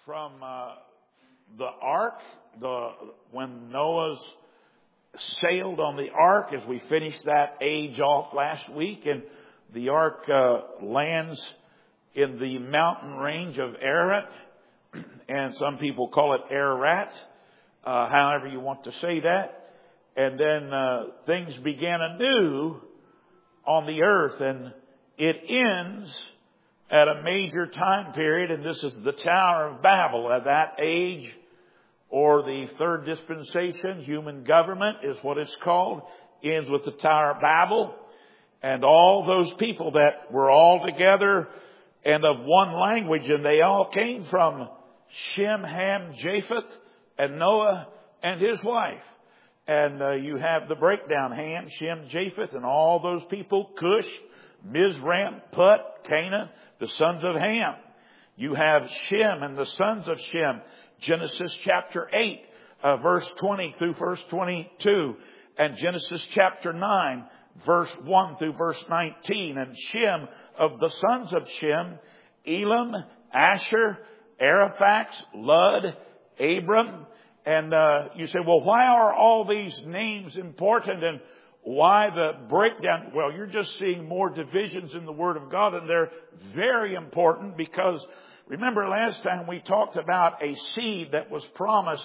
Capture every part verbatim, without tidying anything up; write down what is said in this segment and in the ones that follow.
from uh, the ark, the when Noah's sailed on the ark, as we finished that age off last week, and the ark uh, lands in the mountain range of Ararat, and some people call it Ararat, uh, however you want to say that. And then uh, things began anew on the earth, and it ends at a major time period, and this is the Tower of Babel. At that age, or the third dispensation, human government is what it's called, ends with the Tower of Babel. And all those people that were all together and of one language, and they all came from Shem, Ham, Japheth, and Noah and his wife. And uh, you have the breakdown: Ham, Shem, Japheth, and all those people, Cush, Mizraim, Put, Canaan, the sons of Ham. You have Shem and the sons of Shem, Genesis chapter eight, uh, verse twenty through verse twenty-two, and Genesis chapter nine, verse one through verse nineteen. And Shem, of the sons of Shem, Elam, Asher, Araphax, Lud, Abram. And uh, you say, well, why are all these names important, and why the breakdown? Well, you're just seeing more divisions in the Word of God, and they're very important because remember last time we talked about a seed that was promised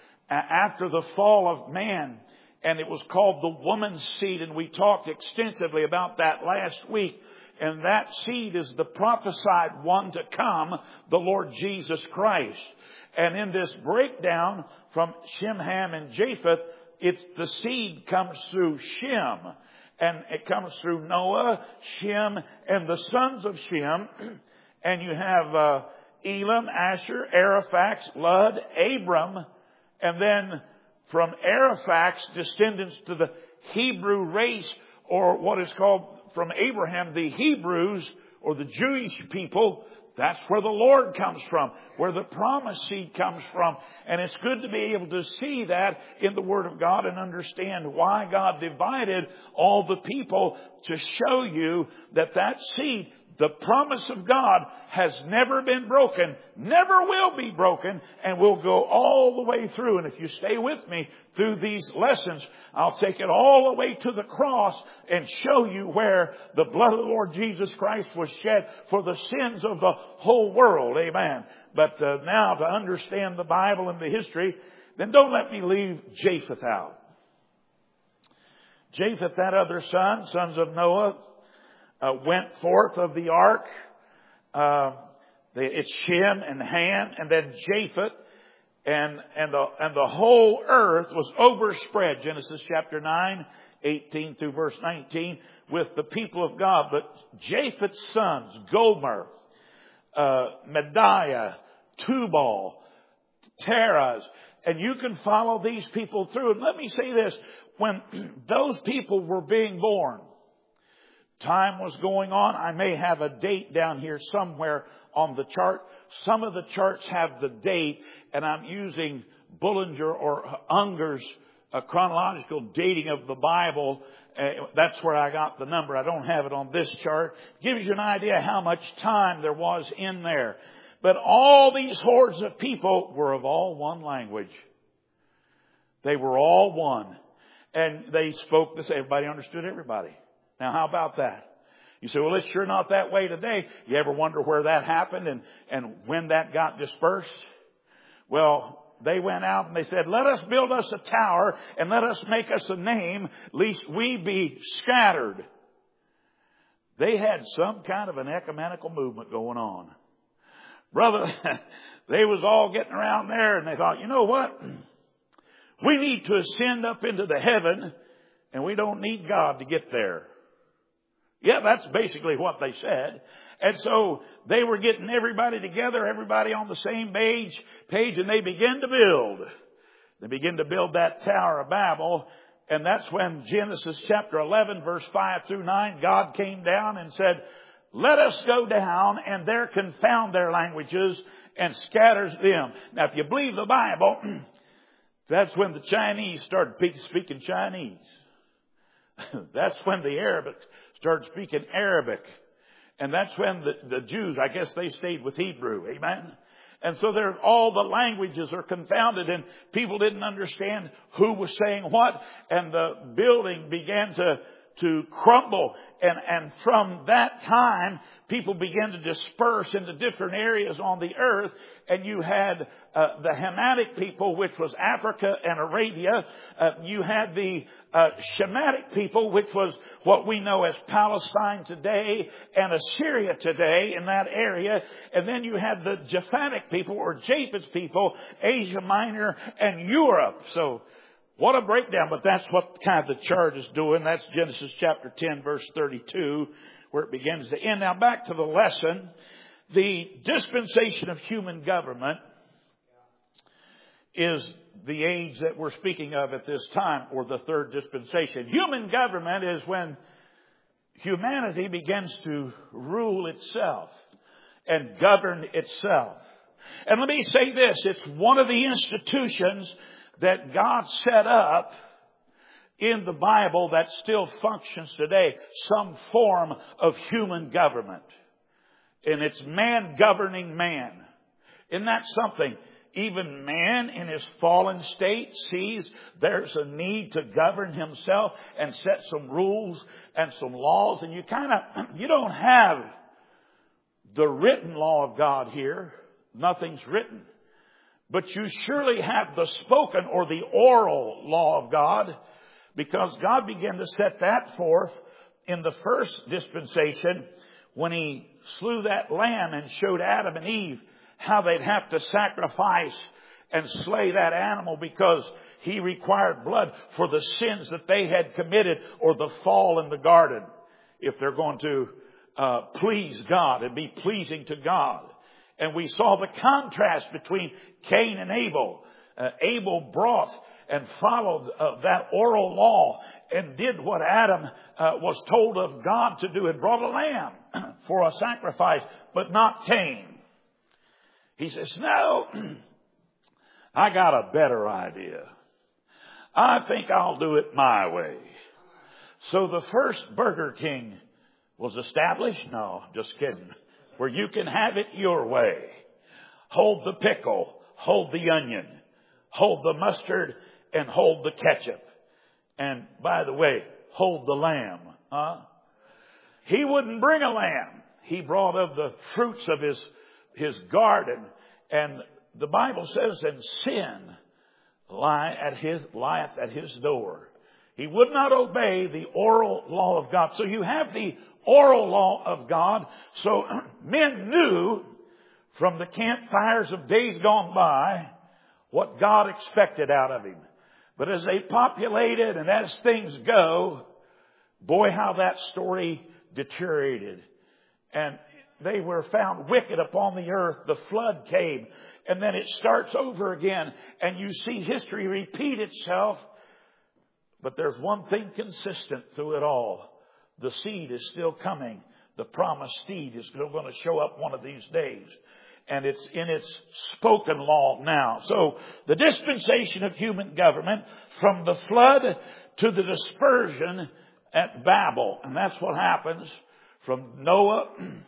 after the fall of man, and it was called the woman's seed, and we talked extensively about that last week. And that seed is the prophesied one to come, the Lord Jesus Christ. And in this breakdown from Shem, Ham, and Japheth, it's the seed comes through Shem. And it comes through Noah, Shem, and the sons of Shem. And you have uh, Elam, Asher, Araphax, Lud, Abram. And then from Araphax, descendants to the Hebrew race, or what is called from Abraham, the Hebrews, or the Jewish people. That's where the Lord comes from, where the promised seed comes from. And it's good to be able to see that in the Word of God and understand why God divided all the people, to show you that that seed, the promise of God, has never been broken, never will be broken, and will go all the way through. And if you stay with me through these lessons, I'll take it all the way to the cross and show you where the blood of the Lord Jesus Christ was shed for the sins of the whole world. Amen. But uh, now to understand the Bible and the history, then don't let me leave Japheth out. Japheth, that other son, sons of Noah, Uh, went forth of the ark. Uh, the, it's Shem and Ham, and then Japheth, and and the and the whole earth was overspread. Genesis chapter nine, eighteen through verse nineteen, with the people of God. But Japheth's sons, Gomer, uh, Mediah, Tubal, Terah, and you can follow these people through. And let me say this: when those people were being born, time was going on. I may have a date down here somewhere on the chart. Some of the charts have the date, and I'm using Bullinger or Unger's uh, chronological dating of the Bible. Uh, that's where I got the number. I don't have it on this chart. Gives you an idea how much time there was in there. But all these hordes of people were of all one language. They were all one. And they spoke this. Everybody understood everybody. Now, how about that? You say, well, it's sure not that way today. You ever wonder where that happened and, and when that got dispersed? Well, they went out and they said, let us build us a tower and let us make us a name, lest we be scattered. They had some kind of an ecumenical movement going on. Brother, they was all getting around there, and they thought, you know what? We need to ascend up into the heaven, and we don't need God to get there. Yeah, that's basically what they said. And so they were getting everybody together, everybody on the same page, page, and they began to build. They began to build that Tower of Babel. And that's when Genesis chapter eleven, verse five through nine, God came down and said, let us go down and there confound their languages and scatters them. Now, if you believe the Bible, that's when the Chinese started speaking Chinese. That's when the Arabics started speaking Arabic. And that's when the, the Jews, I guess they stayed with Hebrew. Amen. And so there, all the languages are confounded, and people didn't understand who was saying what, and the building began to to crumble. And, and from that time, people began to disperse into different areas on the earth. And you had uh, the Hamitic people, which was Africa and Arabia. Uh, you had the uh, Shemitic people, which was what we know as Palestine today and Assyria today in that area. And then you had the Japhetic people, or Japheth's people, Asia Minor and Europe. So what a breakdown, but that's what kind of the chart is doing. That's Genesis chapter ten, verse thirty-two, where it begins to end. Now back to the lesson. The dispensation of human government is the age that we're speaking of at this time, or the third dispensation. Human government is when humanity begins to rule itself and govern itself. And let me say this, it's one of the institutions that God set up in the Bible that still functions today, some form of human government. And it's man governing man. Isn't that something? Even man in his fallen state sees there's a need to govern himself and set some rules and some laws. And you kind of, you don't have the written law of God here. Nothing's written. But you surely have the spoken or the oral law of God, because God began to set that forth in the first dispensation when He slew that lamb and showed Adam and Eve how they'd have to sacrifice and slay that animal, because He required blood for the sins that they had committed or the fall in the garden, if they're going to uh, please God and be pleasing to God. And we saw the contrast between Cain and Abel. Uh, Abel brought and followed uh, that oral law and did what Adam uh, was told of God to do, and brought a lamb for a sacrifice, but not Cain. He says, no, I got a better idea. I think I'll do it my way. So the first Burger King was established. No, just kidding. Where you can have it your way. Hold the pickle, hold the onion, hold the mustard, and hold the ketchup. And by the way, hold the lamb. Huh? He wouldn't bring a lamb. He brought of the fruits of his, his garden. And the Bible says, and sin lie at his, lieth at his door. He would not obey the oral law of God. So you have the oral law of God. So men knew from the campfires of days gone by what God expected out of him. But as they populated and as things go, boy, how that story deteriorated. And they were found wicked upon the earth. The flood came. And then it starts over again. And you see history repeat itself. But there's one thing consistent through it all. The seed is still coming. The promised seed is still going to show up one of these days. And it's in its spoken law now. So the dispensation of human government, from the flood to the dispersion at Babel. And that's what happens from Noah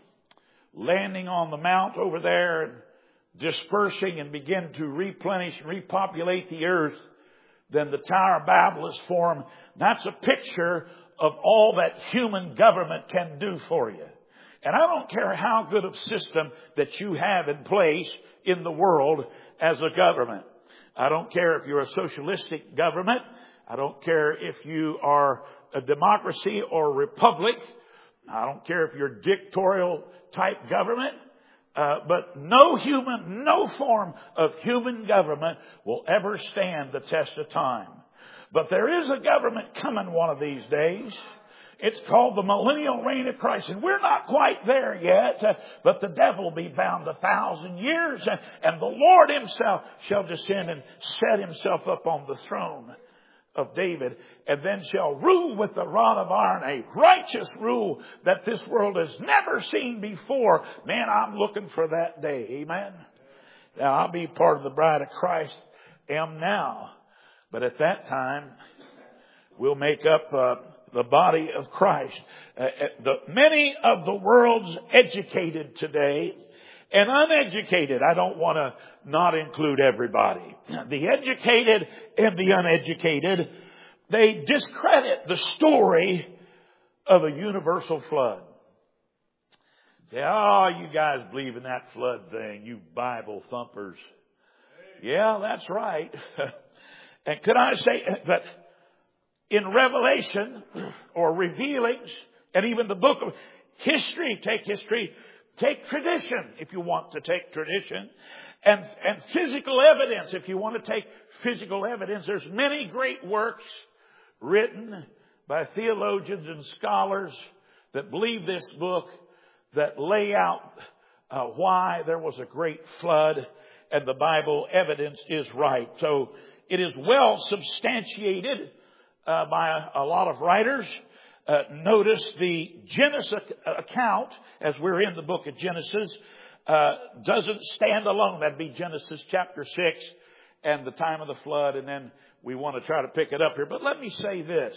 landing on the mount over there and dispersing and begin to replenish and repopulate the earth. Then the Tower of Babel is formed. That's a picture of all that human government can do for you. And I don't care how good of system that you have in place in the world as a government. I don't care if you're a socialistic government. I don't care if you are a democracy or a republic. I don't care if you're a dictatorial type government. Uh, but no human, no form of human government will ever stand the test of time. But there is a government coming one of these days. It's called the millennial reign of Christ. And we're not quite there yet. Uh, but the devil will be bound a thousand years. And, and the Lord himself shall descend and set himself up on the throne of David, and then shall rule with the rod of iron, a righteous rule that this world has never seen before. Man, I'm looking for that day. Amen. Now, I'll be part of the bride of Christ, am now. But at that time, we'll make up uh, the body of Christ. Uh, the, many of the world's educated today and uneducated. I don't want to not include everybody. The educated and the uneducated, they discredit the story of a universal flood. Say, oh, you guys believe in that flood thing, you Bible thumpers. Yeah, that's right. And could I say that in Revelation or revealings, and even the book of history, take history, take tradition if you want to take tradition, and, and physical evidence if you want to take physical evidence. There's many great works written by theologians and scholars that believe this book, that lay out uh, why there was a great flood, and the Bible evidence is right. So it is well substantiated uh, by a, a lot of writers. Uh, notice the Genesis account, as we're in the book of Genesis, uh, doesn't stand alone. That'd be Genesis chapter six and the time of the flood, and then we want to try to pick it up here. But let me say this.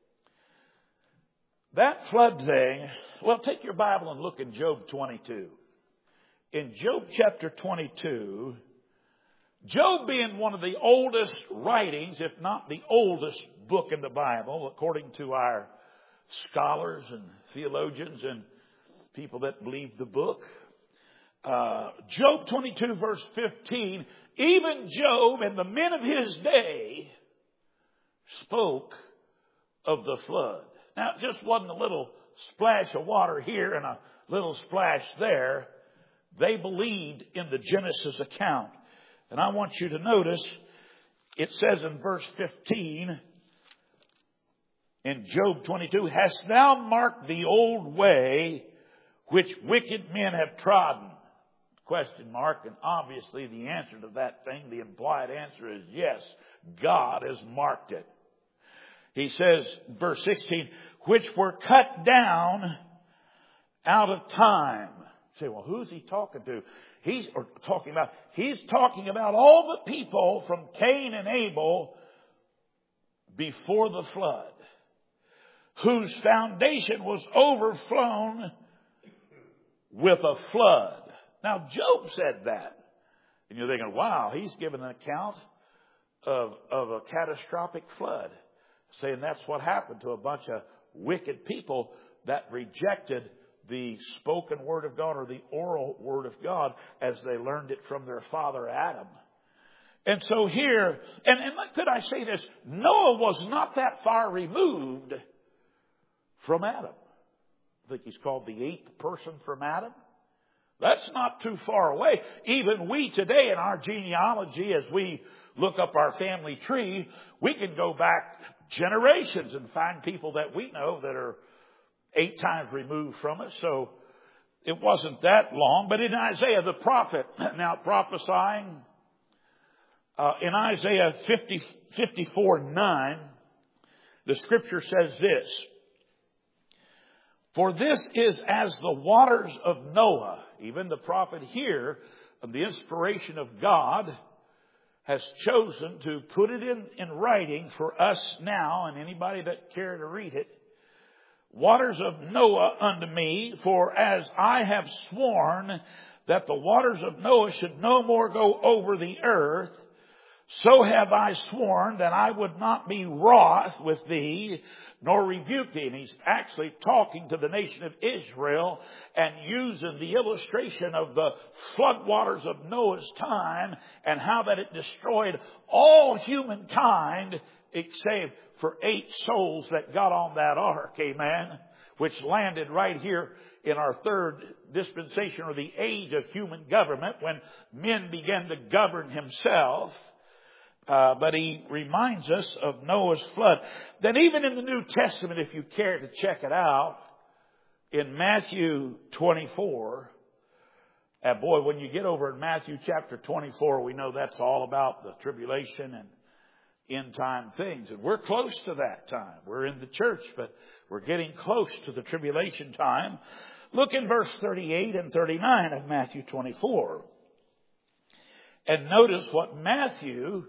That flood thing, well, take your Bible and look in Job twenty-two. In Job chapter twenty-two, Job being one of the oldest writings, if not the oldest book in the Bible, according to our scholars and theologians and people that believe the book. Uh, Job twenty-two verse fifteen, even Job and the men of his day spoke of the flood. Now, it just wasn't a little splash of water here and a little splash there. They believed in the Genesis account. And I want you to notice, it says in verse fifteen, in Job twenty-two, hast thou marked the old way which wicked men have trodden? Question mark. And obviously the answer to that thing, the implied answer is yes, God has marked it. He says, verse sixteen, which were cut down out of time. You say, well, who's he talking to? He's or talking about, he's talking about all the people from Cain and Abel before the flood, whose foundation was overflown with a flood. Now, Job said that. And you're thinking, wow, he's given an account of, of a catastrophic flood, saying that's what happened to a bunch of wicked people that rejected the spoken word of God or the oral word of God as they learned it from their father Adam. And so here, and, and could I say this, Noah was not that far removed from Adam. I think he's called the eighth person from Adam. That's not too far away. Even we today in our genealogy, as we look up our family tree, we can go back generations and find people that we know that are eight times removed from us. So it wasn't that long. But in Isaiah the prophet, now prophesying, uh, in Isaiah fifty, fifty-four nine, the scripture says this, for this is as the waters of Noah. Even the prophet here, of the inspiration of God, has chosen to put it in, in writing for us now and anybody that care to read it. Waters of Noah unto me, for as I have sworn that the waters of Noah should no more go over the earth, so have I sworn that I would not be wroth with thee, nor rebuke thee. And he's actually talking to the nation of Israel and using the illustration of the floodwaters of Noah's time and how that it destroyed all humankind except for eight souls that got on that ark, amen, which landed right here in our third dispensation, or the age of human government, when men began to govern himself. Uh, but he reminds us of Noah's flood. Then even in the New Testament, if you care to check it out, in Matthew twenty-four, and boy, when you get over in Matthew chapter twenty-four, we know that's all about the tribulation and end time things. And we're close to that time. We're in the church, but we're getting close to the tribulation time. Look in verse thirty-eight and thirty-nine of Matthew twenty-four. And notice what Matthew,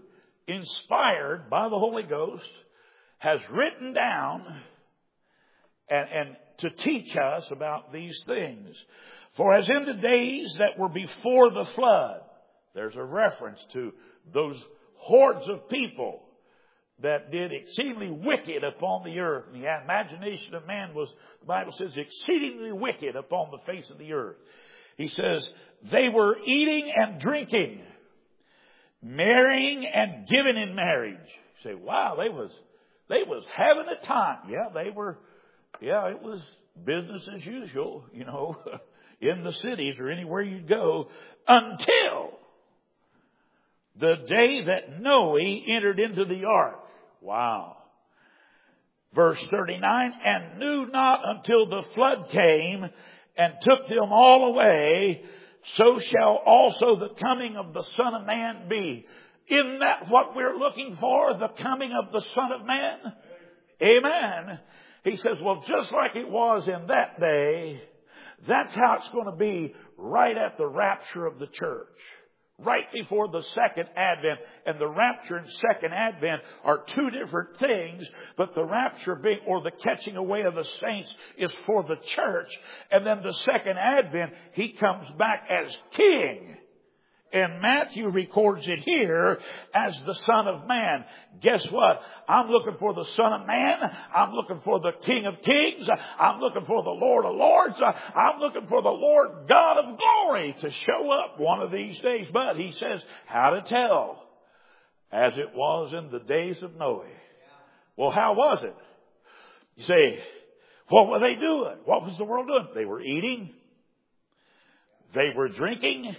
inspired by the Holy Ghost, has written down and, and to teach us about these things. For as in the days that were before the flood, there's a reference to those hordes of people that did exceedingly wicked upon the earth. And the imagination of man was, the Bible says, exceedingly wicked upon the face of the earth. He says, they were eating and drinking, marrying and giving in marriage. You say, wow, they was, they was having a time. Yeah, they were, yeah, it was business as usual, you know, in the cities or anywhere you go, until the day that Noah entered into the ark. Wow. Verse thirty-nine, and knew not until the flood came and took them all away, so shall also the coming of the Son of Man be. Isn't that what we're looking for? The coming of the Son of Man? Amen. He says, well, just like it was in that day, that's how it's going to be right at the rapture of the church. Right before the second advent. And the rapture and second advent are two different things. But the rapture being, or the catching away of the saints, is for the church. And then the second advent, He comes back as King. And Matthew records it here as the Son of Man. Guess what? I'm looking for the Son of Man. I'm looking for the King of Kings. I'm looking for the Lord of Lords. I'm looking for the Lord God of glory to show up one of these days. But He says, how to tell? As it was in the days of Noah. Well, how was it? You say, what were they doing? What was the world doing? They were eating. They were drinking.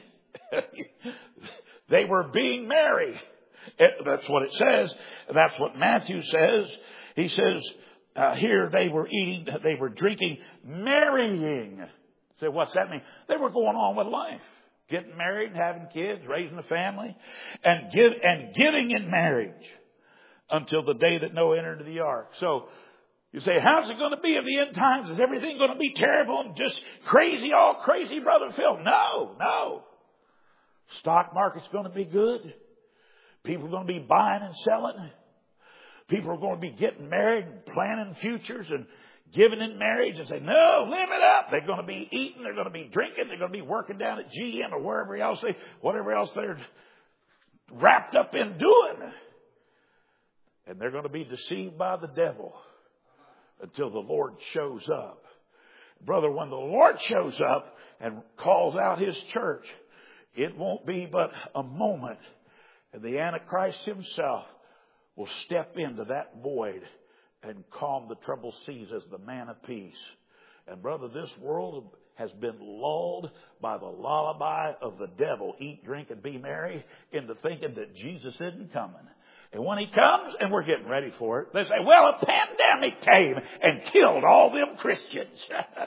They were being merry. That's what it says. That's what Matthew says. He says uh, here they were eating, they were drinking, marrying. So what's that mean? They were going on with life, getting married, having kids, raising a family, and give and giving in marriage until the day that Noah entered the ark. So you say, how's it going to be in the end times? Is everything going to be terrible and just crazy, all crazy, Brother Phil? No, no. Stock market's going to be good. People are going to be buying and selling. People are going to be getting married and planning futures and giving in marriage and say, no, live it up. They're going to be eating. They're going to be drinking. They're going to be working down at G M or wherever else they, whatever else they're wrapped up in doing. And they're going to be deceived by the devil until the Lord shows up. Brother, when the Lord shows up and calls out His church, it won't be but a moment, and the Antichrist himself will step into that void and calm the troubled seas as the man of peace. And brother, this world has been lulled by the lullaby of the devil, eat, drink, and be merry, into thinking that Jesus isn't coming. And when He comes, and we're getting ready for it, they say, well, a pandemic came and killed all them Christians.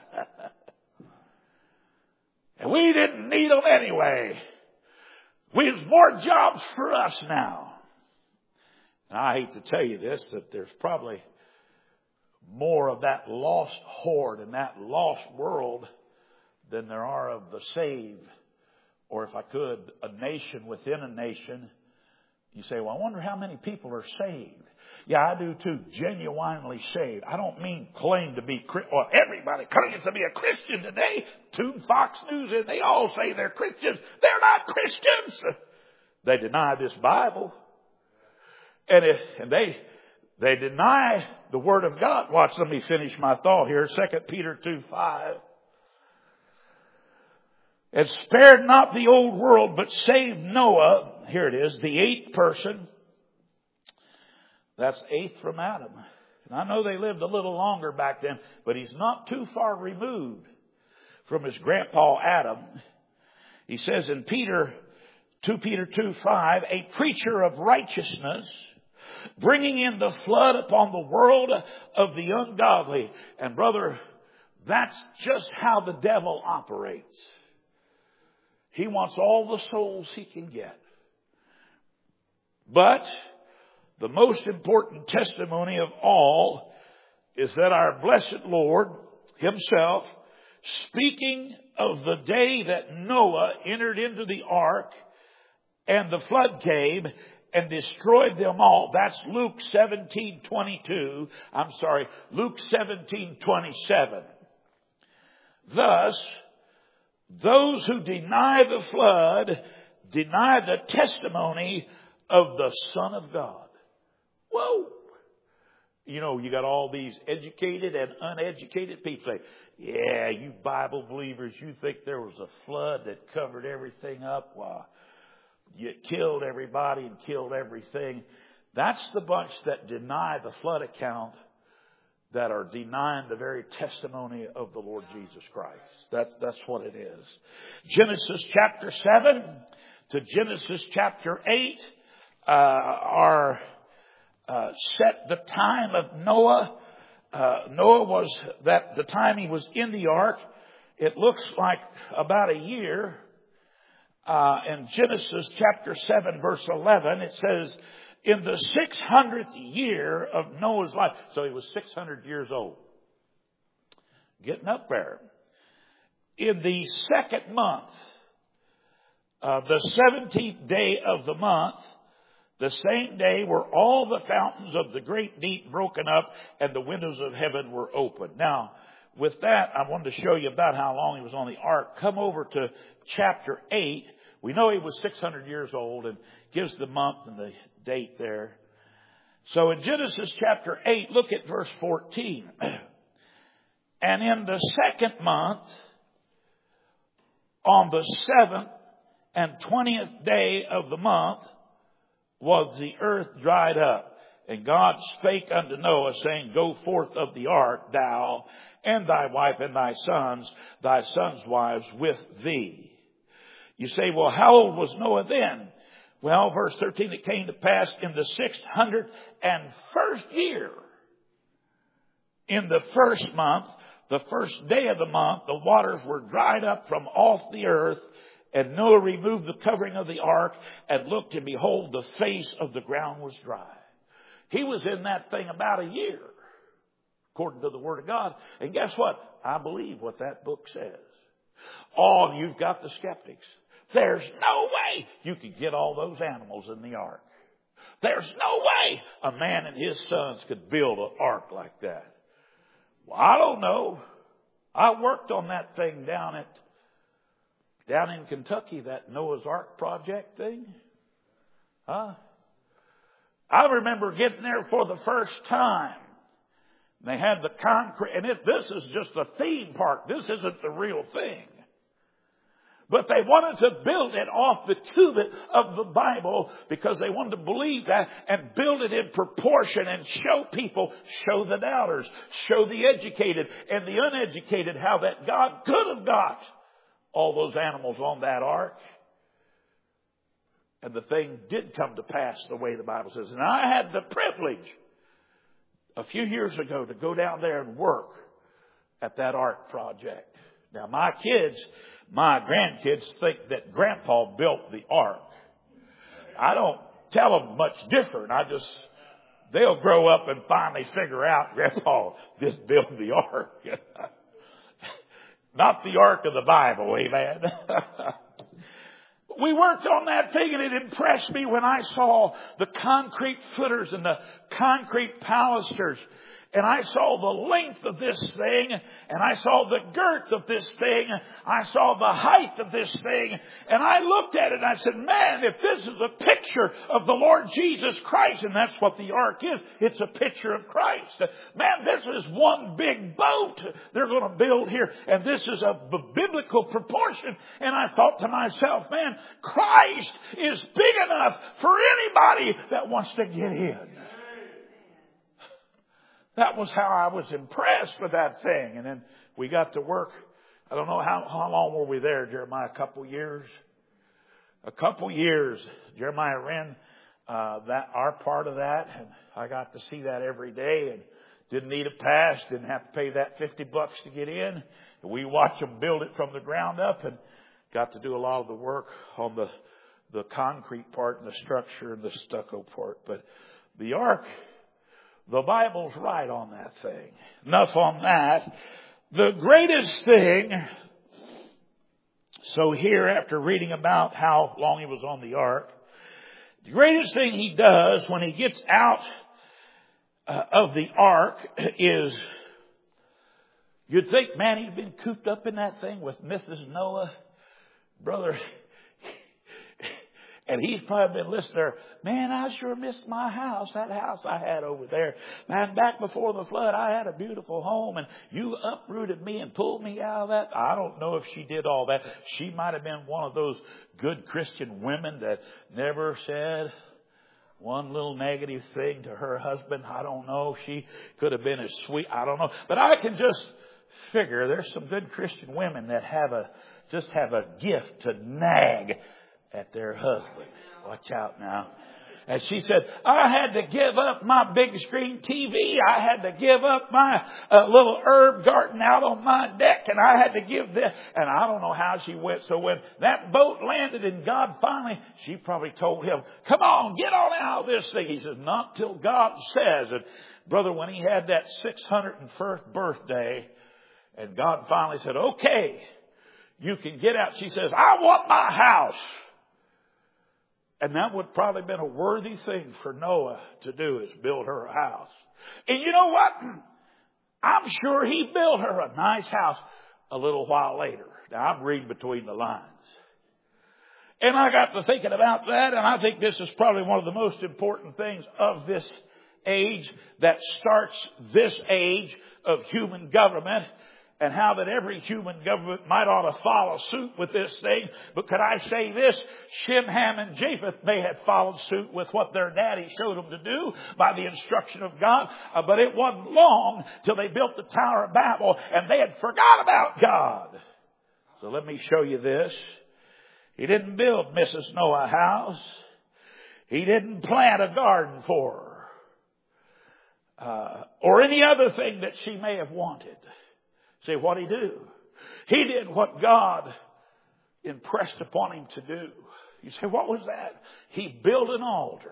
And we didn't need them anyway. We have more jobs for us now. And I hate to tell you this, that there's probably more of that lost horde in that lost world than there are of the saved. Or if I could, a nation within a nation. You say, well, I wonder how many people are saved. Yeah, I do too. Genuinely saved. I don't mean claim to be, well, everybody claims to be a Christian today. Tune Fox News, and they all say they're Christians. They're not Christians. They deny this Bible. And if, and they, they deny the Word of God. Watch, let me finish my thought here. Second Peter two five. And spared not the old world, but saved Noah. Here it is, the eighth person. That's eighth from Adam. And I know they lived a little longer back then, but he's not too far removed from his grandpa Adam. He says in Peter, Second Peter two five, a preacher of righteousness, bringing in the flood upon the world of the ungodly. And brother, that's just how the devil operates. He wants all the souls he can get. But the most important testimony of all is that our blessed Lord Himself, speaking of the day that Noah entered into the ark and the flood came and destroyed them all. That's Luke seventeen twenty-two. I'm sorry, Luke seventeen twenty-seven. Thus, those who deny the flood deny the testimony of the Son of God. Whoa! You know, you got all these educated and uneducated people say, yeah, you Bible believers, you think there was a flood that covered everything up? Well, you killed everybody and killed everything. That's the bunch that deny the flood account, that are denying the very testimony of the Lord Jesus Christ. That's, that's what it is. Genesis chapter seven to Genesis chapter eight uh, are uh, set the time of Noah. Uh, Noah was, that the time he was in the ark, it looks like about a year. Uh, in Genesis chapter seven verse eleven, it says, in the six hundredth year of Noah's life. So he was six hundred years old. Getting up there. In the second month, uh, the seventeenth day of the month, the same day were all the fountains of the great deep broken up and the windows of heaven were opened. Now, with that, I wanted to show you about how long he was on the ark. Come over to chapter eight. We know he was six hundred years old, and gives the month and the date there. So in Genesis chapter eight, look at verse fourteen. And in the second month, on the seventh and twentieth day of the month, was the earth dried up. And God spake unto Noah, saying, go forth of the ark, thou and thy wife and thy sons, thy sons' wives with thee. You say, well, how old was Noah then? Well, verse thirteen, it came to pass in the six hundred and first year, in the first month, the first day of the month, the waters were dried up from off the earth, and Noah removed the covering of the ark and looked, and behold, the face of the ground was dry. He was in that thing about a year, according to the Word of God. And guess what? I believe what that book says. Oh, you've got the skeptics. There's no way you could get all those animals in the ark. There's no way a man and his sons could build an ark like that. Well, I don't know. I worked on that thing down at down in Kentucky, that Noah's Ark project thing. Huh? I remember getting there for the first time. They had the concrete, and it, this is just a theme park. This isn't the real thing. But they wanted to build it off the cubit of the Bible because they wanted to believe that and build it in proportion and show people, show the doubters, show the educated and the uneducated how that God could have got all those animals on that ark. And the thing did come to pass the way the Bible says. And I had the privilege a few years ago to go down there and work at that ark project. Now, my kids, my grandkids think that Grandpa built the ark. I don't tell them much different. I just, they'll grow up and finally figure out Grandpa just built the ark. Not the ark of the Bible, amen. We worked on that thing, and it impressed me when I saw the concrete footers and the concrete pilasters. And I saw the length of this thing, and I saw the girth of this thing. I saw the height of this thing. And I looked at it and I said, man, if this is a picture of the Lord Jesus Christ, and that's what the ark is, it's a picture of Christ. Man, this is one big boat they're going to build here. And this is a biblical proportion. And I thought to myself, man, Christ is big enough for anybody that wants to get in. That was how I was impressed with that thing. And then we got to work. I don't know how, how long were we there, Jeremiah? A couple years? A couple years. Jeremiah ran uh, that our part of that. And I got to see that every day and didn't need a pass. Didn't have to pay that fifty bucks to get in. And we watched them build it from the ground up and got to do a lot of the work on the, the concrete part and the structure and the stucco part. But the ark, the Bible's right on that thing. Enough on that. The greatest thing, so here after reading about how long he was on the ark, the greatest thing he does when he gets out uh, of the ark is You'd think, man, he'd been cooped up in that thing with Missus Noah. Brother, and he's probably been listening there. Man, I sure missed my house, that house I had over there. Man, back before the flood, I had a beautiful home, and you uprooted me and pulled me out of that. I don't know if she did all that. She might have been one of those good Christian women that never said one little negative thing to her husband. I don't know. She could have been as sweet. I don't know. But I can just figure there's some good Christian women that have a just have a gift to nag at their husband. Watch out now. And she said, I had to give up my big screen T V. I had to give up my uh, little herb garden out on my deck. And I had to give this. And I don't know how she went. So when that boat landed and God finally, she probably told him, come on, get on out of this thing. He said, not till God says. And brother, when he had that six hundred first birthday and God finally said, okay, you can get out. She says, I want my house. And that would probably have been a worthy thing for Noah to do, is build her a house. And you know what? I'm sure he built her a nice house a little while later. Now, I'm reading between the lines. And I got to thinking about that, and I think this is probably one of the most important things of this age that starts this age of human government, and how that every human government might ought to follow suit with this thing. But could I say this? Shem, Ham, and Japheth may have followed suit with what their daddy showed them to do by the instruction of God. Uh, but it wasn't long till they built the Tower of Babel and they had forgot about God. So let me show you this. He didn't build Missus Noah a house. He didn't plant a garden for her. Uh, or any other thing that she may have wanted. See, what he do? He did what God impressed upon him to do. You say, what was that? He built an altar.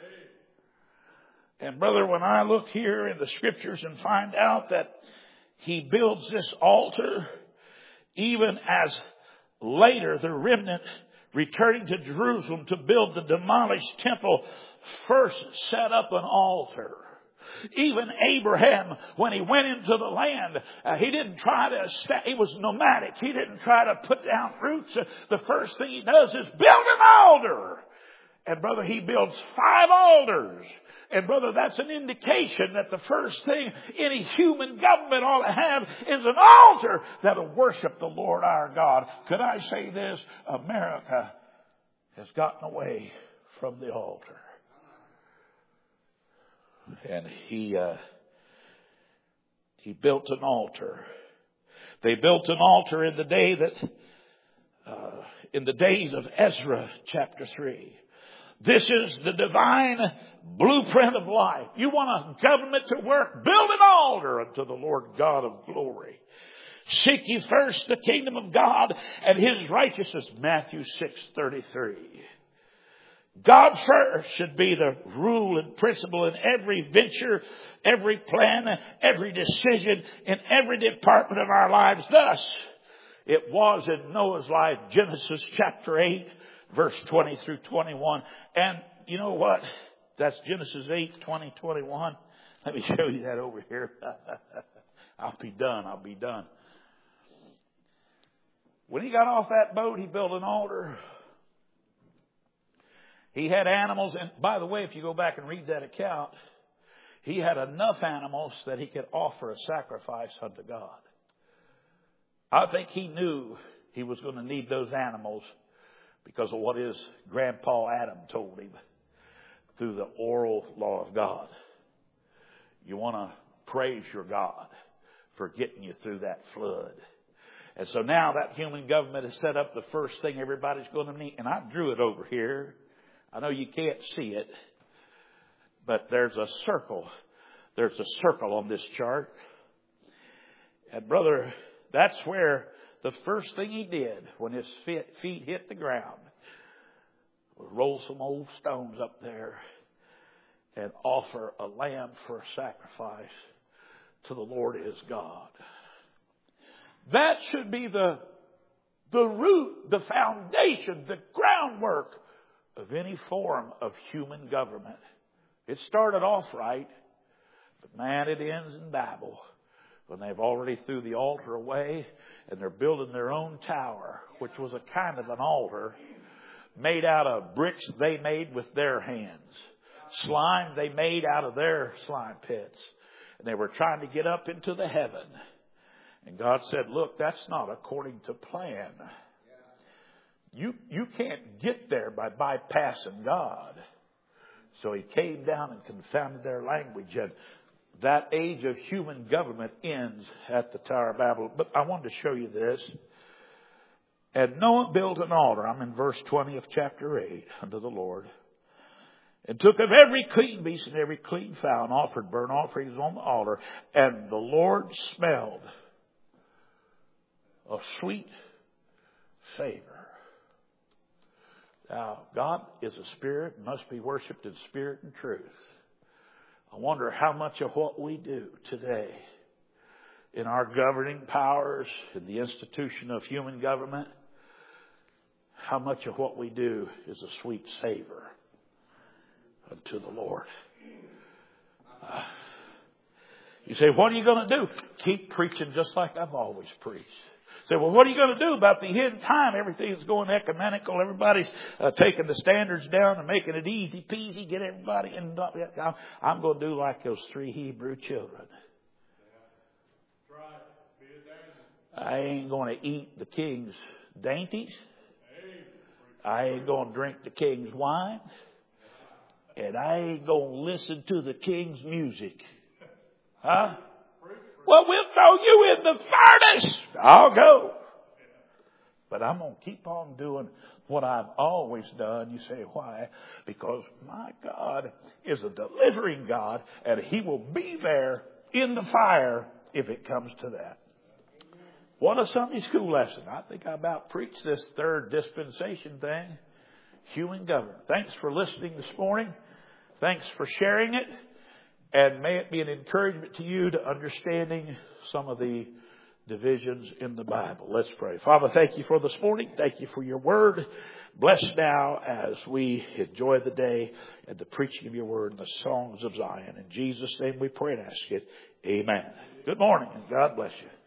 And brother, when I look here in the scriptures and find out that he builds this altar, even as later the remnant returning to Jerusalem to build the demolished temple first set up an altar. Even Abraham, when he went into the land, uh, he didn't try to, sta- he was nomadic. He didn't try to put down roots. Uh, the first thing he does is build an altar. And brother, he builds five altars. And brother, that's an indication that the first thing any human government ought to have is an altar that'll worship the Lord our God. Could I say this? America has gotten away from the altar. And he uh, he built an altar. They built an altar in the day that uh, in the days of Ezra, chapter three. This is the divine blueprint of life. You want a government to work? Build an altar unto the Lord God of glory. Seek ye first the kingdom of God and His righteousness. Matthew six thirty-three. God first should be the rule and principle in every venture, every plan, every decision, in every department of our lives. Thus, it was in Noah's life, Genesis chapter eight, verse twenty through twenty-one. And you know what? That's Genesis eight, twenty, twenty-one. Let me show you that over here. I'll be done. I'll be done. When he got off that boat, he built an altar. He had animals, and by the way, if you go back and read that account, he had enough animals that he could offer a sacrifice unto God. I think he knew he was going to need those animals because of what his grandpa Adam told him through the oral law of God. You want to praise your God for getting you through that flood. And so now that human government has set up the first thing everybody's going to need. And I drew it over here. I know you can't see it, but there's a circle. There's a circle on this chart. And brother, that's where the first thing he did when his feet hit the ground was roll some old stones up there and offer a lamb for a sacrifice to the Lord his God. That should be the, the root, the foundation, the groundwork of any form of human government. It started off right, but man, it ends in Babel when they've already threw the altar away and they're building their own tower, which was a kind of an altar made out of bricks they made with their hands. Slime they made out of their slime pits. And they were trying to get up into the heaven. And God said, look, that's not according to plan. You, you can't get there by bypassing God. So he came down and confounded their language. And that age of human government ends at the Tower of Babel. But I wanted to show you this. And Noah built an altar. I'm in verse twenty of chapter eight unto the Lord. And took of every clean beast and every clean fowl and offered burnt offerings on the altar. And the Lord smelled a sweet savor. Now, God is a spirit and must be worshipped in spirit and truth. I wonder how much of what we do today in our governing powers, in the institution of human government, how much of what we do is a sweet savor unto the Lord. Uh, you say, what are you going to do? Keep preaching just like I've always preached. Say, well, what are you going to do about the end time? Everything's going ecumenical. Everybody's uh, taking the standards down and making it easy peasy. Get everybody in. I'm going to do like those three Hebrew children. I ain't going to eat the king's dainties. I ain't going to drink the king's wine. And I ain't going to listen to the king's music. Huh? Well, we'll throw you in the furnace. I'll go. But I'm going to keep on doing what I've always done. You say, why? Because my God is a delivering God, and he will be there in the fire if it comes to that. What a Sunday school lesson. I think I about preached this third dispensation thing. Human government. Thanks for listening this morning. Thanks for sharing it. And may it be an encouragement to you to understanding some of the divisions in the Bible. Let's pray. Father, thank you for this morning. Thank you for your word. Bless now as we enjoy the day and the preaching of your word and the songs of Zion. In Jesus' name we pray and ask it. Amen. Good morning and God bless you.